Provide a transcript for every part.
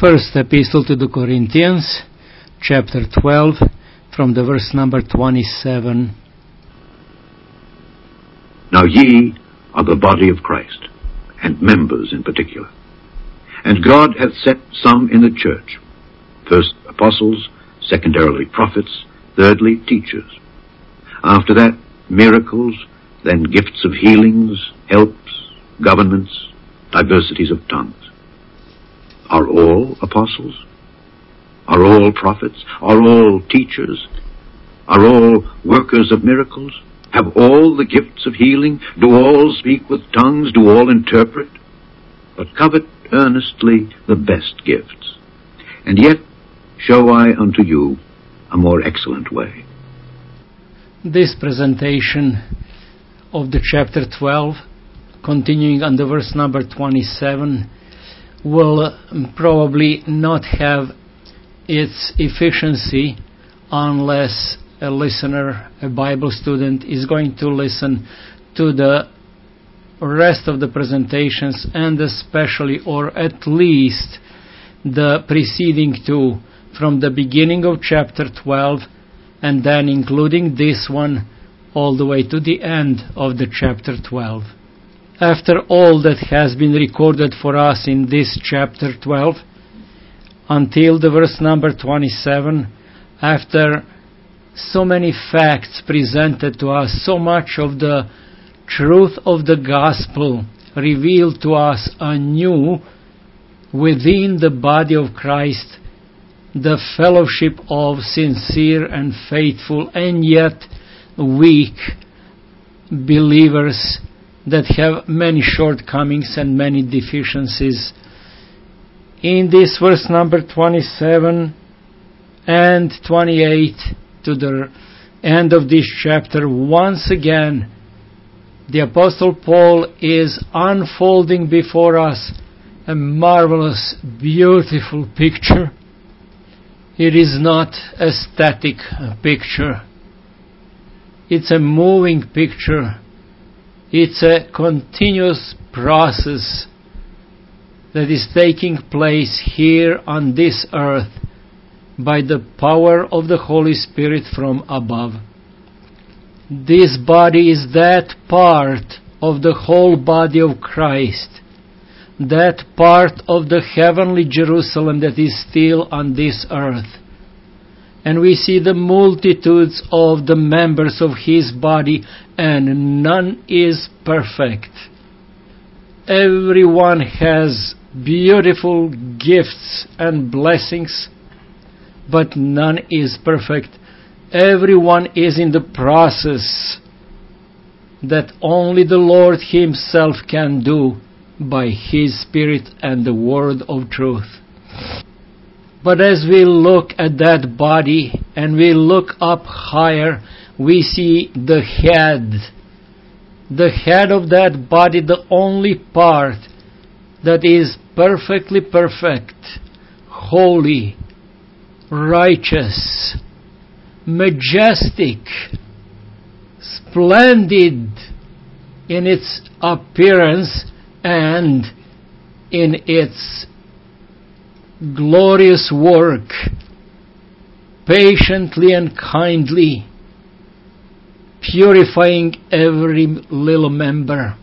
First Epistle to the Corinthians, chapter 12, from the verse number 27. Now ye are the body of Christ, and members in particular. And God hath set some in the church, first apostles, secondarily prophets, thirdly teachers. After that, miracles, then gifts of healings, helps, governments, diversities of tongues. Are all apostles? Are all prophets? Are all teachers? Are all workers of miracles? Have all the gifts of healing? Do all speak with tongues? Do all interpret? But covet earnestly the best gifts. And yet show I unto you a more excellent way. This presentation of the chapter 12, continuing on the verse number 27, will probably not have its efficiency unless a listener, a Bible student, is going to listen to the rest of the presentations, and especially, or at least, the preceding two, from the beginning of chapter 12, and then including this one, all the way to the end of the chapter 12. After all that has been recorded for us in this chapter 12, until the verse number 27, after so many facts presented to us, so much of the truth of the gospel revealed to us anew within the body of Christ, the fellowship of sincere and faithful and yet weak believers that have many shortcomings and many deficiencies. In this verse number 27 and 28 to the end of this chapter, once again, the Apostle Paul is unfolding before us a marvelous, beautiful picture. It is not a static picture. It's a moving picture. It's a continuous process that is taking place here on this earth by the power of the Holy Spirit from above. This body is that part of the whole body of Christ, that part of the heavenly Jerusalem that is still on this earth. And we see the multitudes of the members of His body, and none is perfect. Everyone has beautiful gifts and blessings, but none is perfect. Everyone is in the process that only the Lord Himself can do by His Spirit and the word of truth. But as we look at that body and we look up higher, we see the head. The head of that body, the only part that is perfectly perfect, holy, righteous, majestic, splendid in its appearance and in its glorious work, patiently and kindly purifying every little member,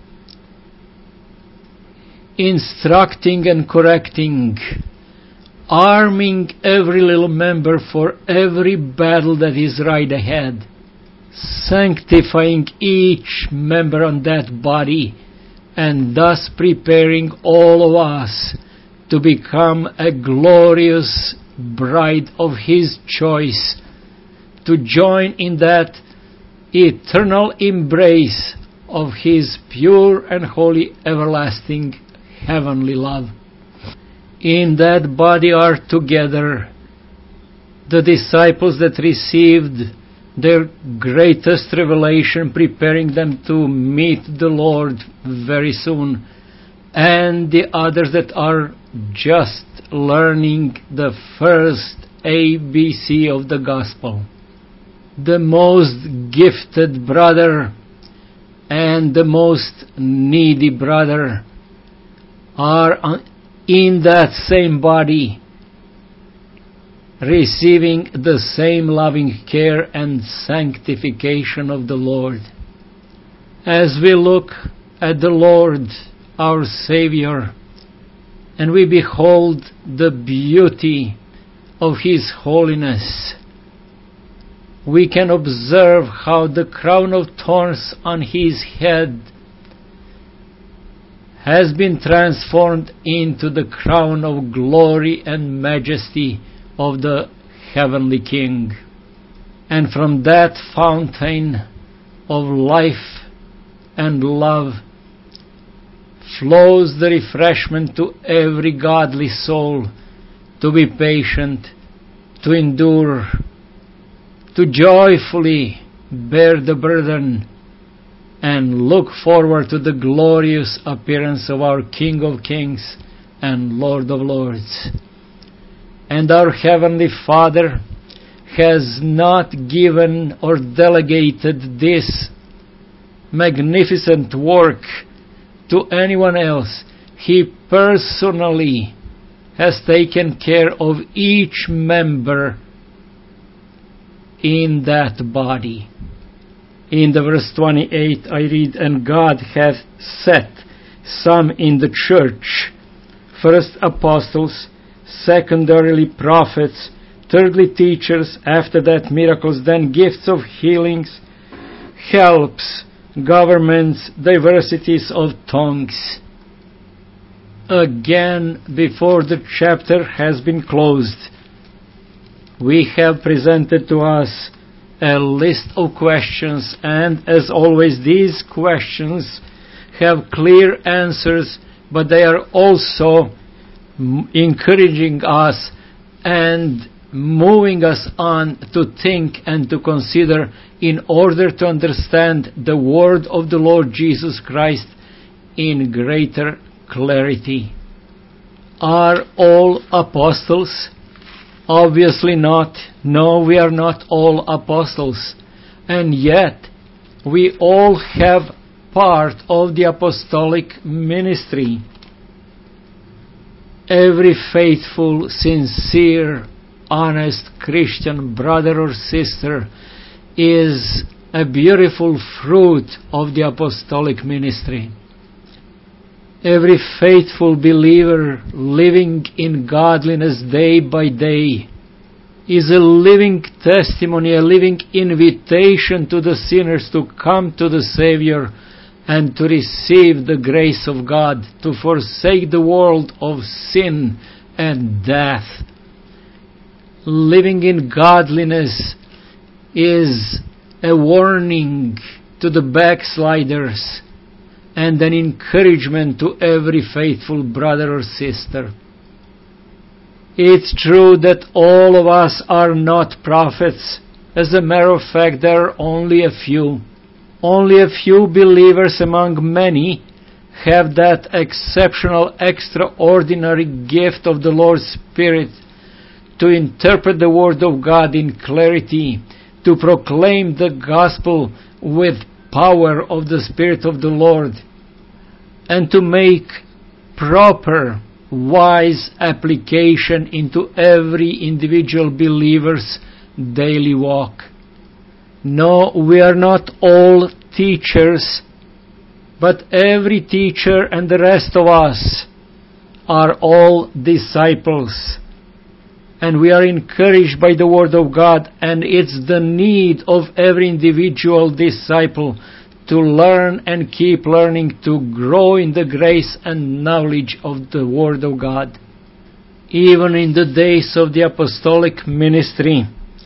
instructing and correcting, arming every little member for every battle that is right ahead, sanctifying each member on that body, and thus preparing all of us to become a glorious bride of His choice, to join in that eternal embrace of His pure and holy, everlasting, heavenly love. In that body are together the disciples that received their greatest revelation, preparing them to meet the Lord very soon, and the others that are just learning the first ABC of the gospel. The most gifted brother and the most needy brother are in that same body, receiving the same loving care and sanctification of the Lord. As we look at the Lord, our Savior, and we behold the beauty of His holiness, we can observe how the crown of thorns on His head has been transformed into the crown of glory and majesty of the heavenly King. And from that fountain of life and love flows the refreshment to every godly soul to be patient, to endure, to joyfully bear the burden, and look forward to the glorious appearance of our King of Kings and Lord of Lords. And our Heavenly Father has not given or delegated this magnificent work to anyone else. He personally has taken care of each member in that body. In the verse 28 I read, "And God hath set some in the church, first apostles, secondarily prophets, thirdly teachers, after that miracles, then gifts of healings, helps, governments, diversities of tongues." Again, before the chapter has been closed, we have presented to us a list of questions, and as always these questions have clear answers, but they are also encouraging us and moving us on to think and to consider in order to understand the word of the Lord Jesus Christ in greater clarity. Are all apostles? Obviously not. No, we are not all apostles. And yet, we all have part of the apostolic ministry. Every faithful, sincere, honest Christian brother or sister is a beautiful fruit of the apostolic ministry. Every faithful believer living in godliness day by day is a living testimony, a living invitation to the sinners to come to the Savior and to receive the grace of God, to forsake the world of sin and death. Living in godliness is a warning to the backsliders and an encouragement to every faithful brother or sister. It's true that all of us are not prophets. As a matter of fact, there are only a few. Only a few believers among many have that exceptional, extraordinary gift of the Lord's Spirit to interpret the Word of God in clarity, to proclaim the gospel with power of the Spirit of the Lord, and to make proper, wise application into every individual believer's daily walk. No, we are not all teachers, but every teacher and the rest of us are all disciples. And we are encouraged by the Word of God, and it's the need of every individual disciple to learn and keep learning, to grow in the grace and knowledge of the Word of God. Even in the days of the apostolic ministry,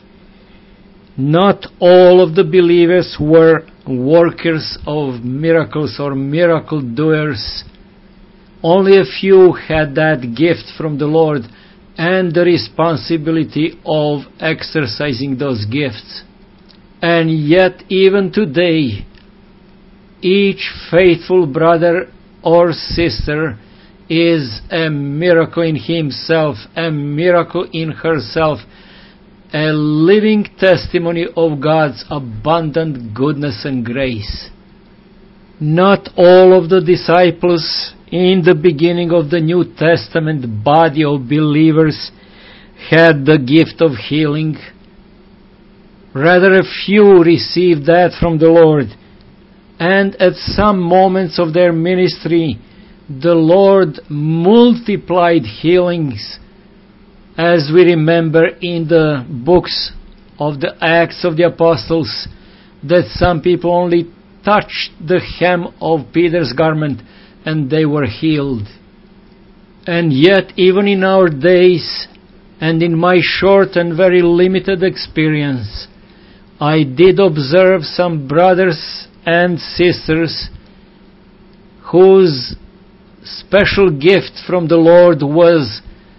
not all of the believers were workers of miracles or miracle doers. Only a few had that gift from the Lord and the responsibility of exercising those gifts. And yet, even today, each faithful brother or sister is a miracle in himself, a miracle in herself, a living testimony of God's abundant goodness and grace. Not all of the disciples in the beginning of the New Testament body of believers had the gift of healing. Rather, a few received that from the Lord. And at some moments of their ministry, the Lord multiplied healings, as we remember in the books of the Acts of the Apostles, that some people only touched the hem of Peter's garment and they were healed. And yet, even in our days, and in my short and very limited experience, I did observe some brothers and sisters whose special gift from the Lord was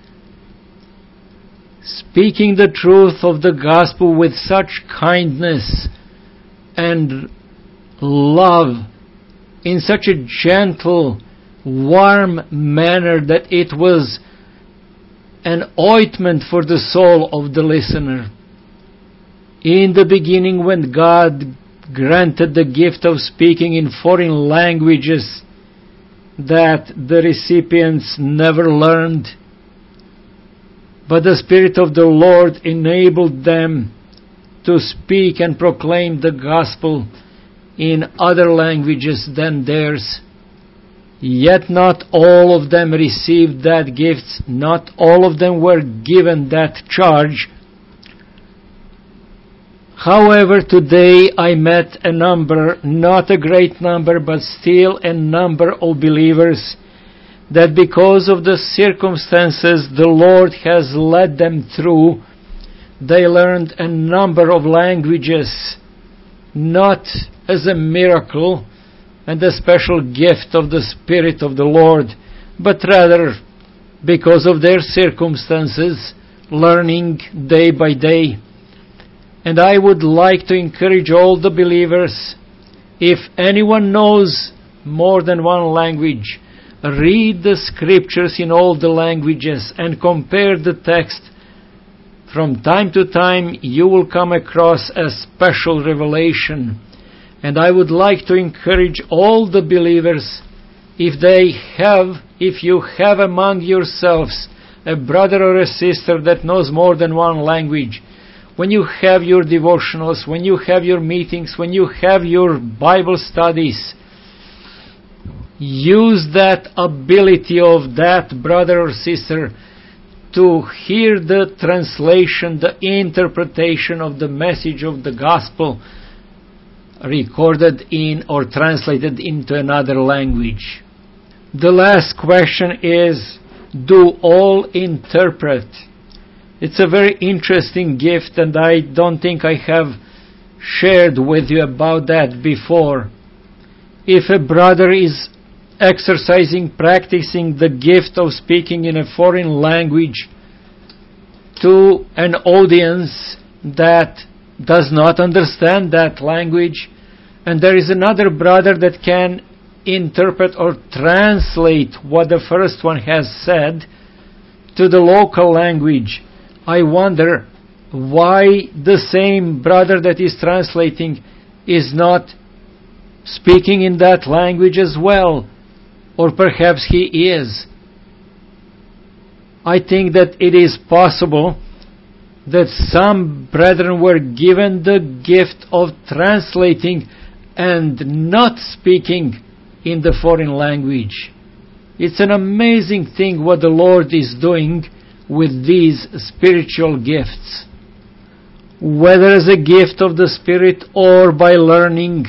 speaking the truth of the gospel with such kindness and love, in such a gentle, warm manner that it was an ointment for the soul of the listener. In the beginning, when God granted the gift of speaking in foreign languages that the recipients never learned, but the Spirit of the Lord enabled them to speak and proclaim the gospel in other languages than theirs. Yet not all of them received that gift. Not all of them were given that charge. However, today I met a number, not a great number, but still a number of believers that because of the circumstances the Lord has led them through, they learned a number of languages, not as a miracle and a special gift of the Spirit of the Lord, but rather because of their circumstances, learning day by day. And I would like to encourage all the believers, if anyone knows more than one language, read the scriptures in all the languages and compare the text. From time to time you will come across a special revelation. And I would like to encourage all the believers, if you have among yourselves a brother or a sister that knows more than one language, when you have your devotionals, when you have your meetings, when you have your Bible studies, use that ability of that brother or sister to hear the translation, the interpretation of the message of the gospel recorded in or translated into another language. The last question is, do all interpret? It's a very interesting gift, and I don't think I have shared with you about that before. If a brother is practicing the gift of speaking in a foreign language to an audience that does not understand that language, and there is another brother that can interpret or translate what the first one has said to the local language, I wonder why the same brother that is translating is not speaking in that language as well, or perhaps he is. I think that it is possible that some brethren were given the gift of translating and not speaking in the foreign language. It's an amazing thing what the Lord is doing with these spiritual gifts, whether as a gift of the Spirit or by learning.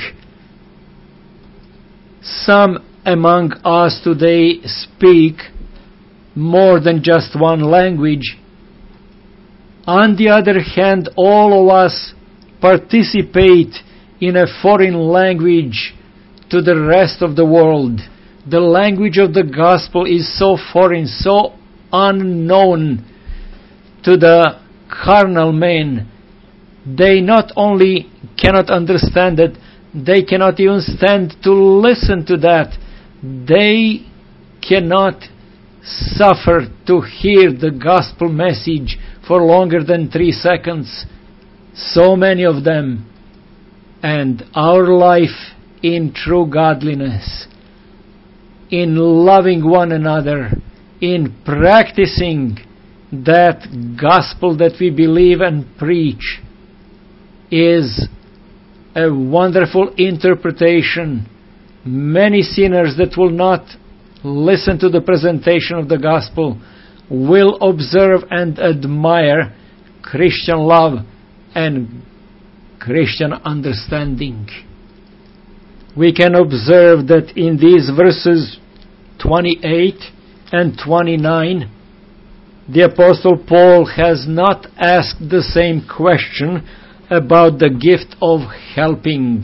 Some among us today speak more than just one language. On the other hand, all of us participate in a foreign language to the rest of the world. The language of the gospel is so foreign, so unknown to the carnal men. They not only cannot understand it, they cannot even stand to listen to that. They cannot suffer to hear the gospel message for longer than 3 seconds. So many of them. And our life in true godliness, in loving one another, in practicing that gospel that we believe and preach is a wonderful interpretation. Many sinners that will not listen to the presentation of the gospel will observe and admire Christian love and Christian understanding. We can observe that in these verses 28 and 29, the Apostle Paul has not asked the same question about the gift of helping.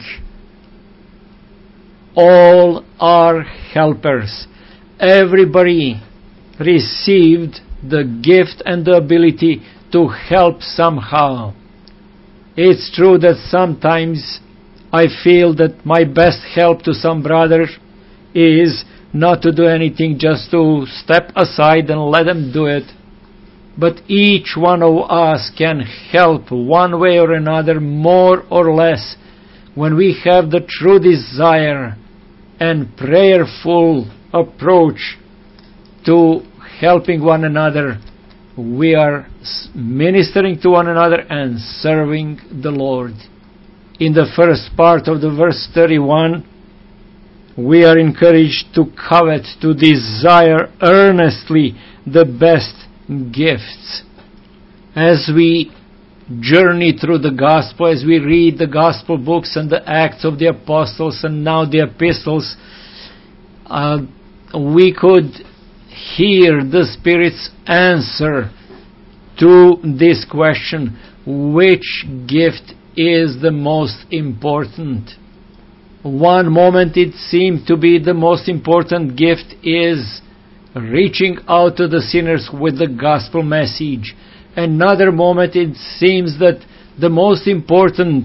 All are helpers. Everybody received the gift and the ability to help somehow. It's true that sometimes I feel that my best help to some brother is not to do anything, just to step aside and let them do it. But each one of us can help one way or another, more or less, when we have the true desire and prayerful approach to helping one another. We are ministering to one another and serving the Lord. In the first part of the verse 31, we are encouraged to covet, to desire earnestly the best gifts. As we journey through the gospel, as we read the gospel books and the Acts of the Apostles and now the epistles, we could hear the Spirit's answer to this question: which gift is the most important? One moment it seemed to be the most important gift is reaching out to the sinners with the gospel message. Another moment it seems that the most important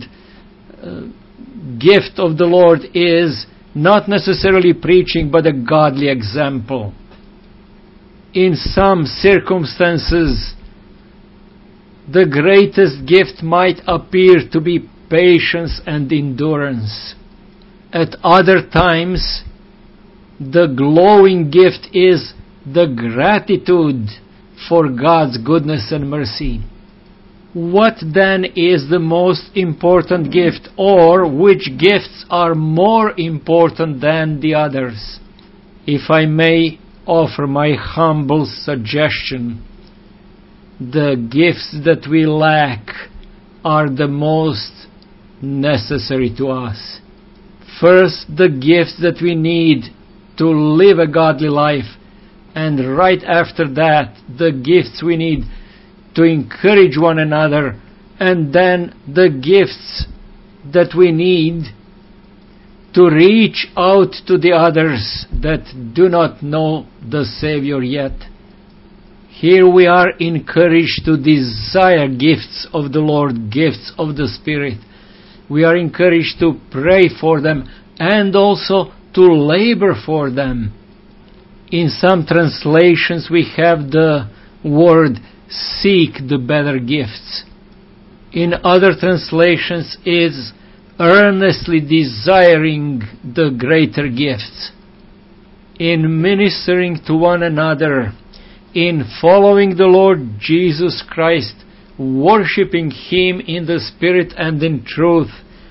gift of the Lord is not necessarily preaching, but a godly example. In some circumstances, the greatest gift might appear to be patience and endurance. At other times, the glowing gift is the gratitude for God's goodness and mercy. What then is the most important gift, or which gifts are more important than the others? If I may offer my humble suggestion, the gifts that we lack are the most necessary to us. First, the gifts that we need to live a godly life, and right after that, the gifts we need to encourage one another, and then the gifts that we need to reach out to the others that do not know the Savior yet. Here we are encouraged to desire gifts of the Lord, gifts of the Spirit. We are encouraged to pray for them and also to labor for them. In some translations we have the word seek the better gifts. In other translations is earnestly desiring the greater gifts. In ministering to one another, in following the Lord Jesus Christ, worshipping Him in the Spirit and in truth,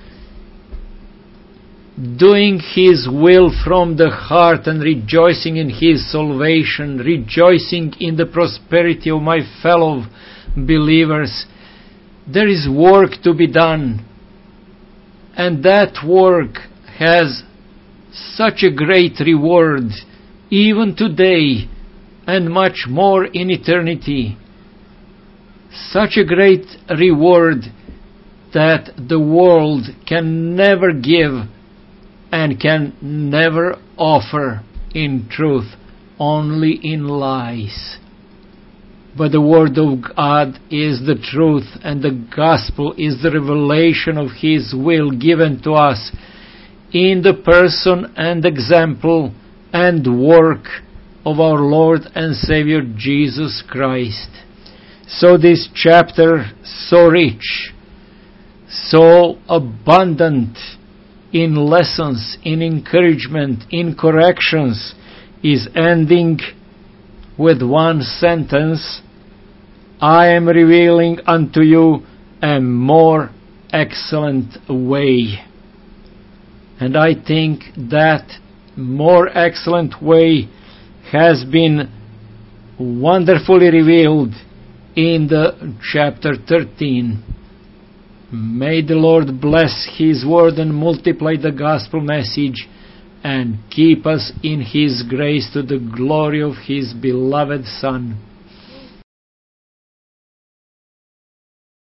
doing His will from the heart and rejoicing in His salvation, rejoicing in the prosperity of my fellow believers. There is work to be done, and that work has such a great reward, even today, and much more in eternity. Such a great reward that the world can never give and can never offer in truth, only in lies. But the Word of God is the truth, and the Gospel is the revelation of His will given to us in the person and example and work of our Lord and Savior Jesus Christ. So this chapter, so rich, so abundant in lessons, in encouragement, in corrections, is ending with one sentence: I am revealing unto you a more excellent way. And I think that more excellent way has been wonderfully revealed in the chapter 13. May the Lord bless His word and multiply the gospel message and keep us in His grace to the glory of His beloved Son.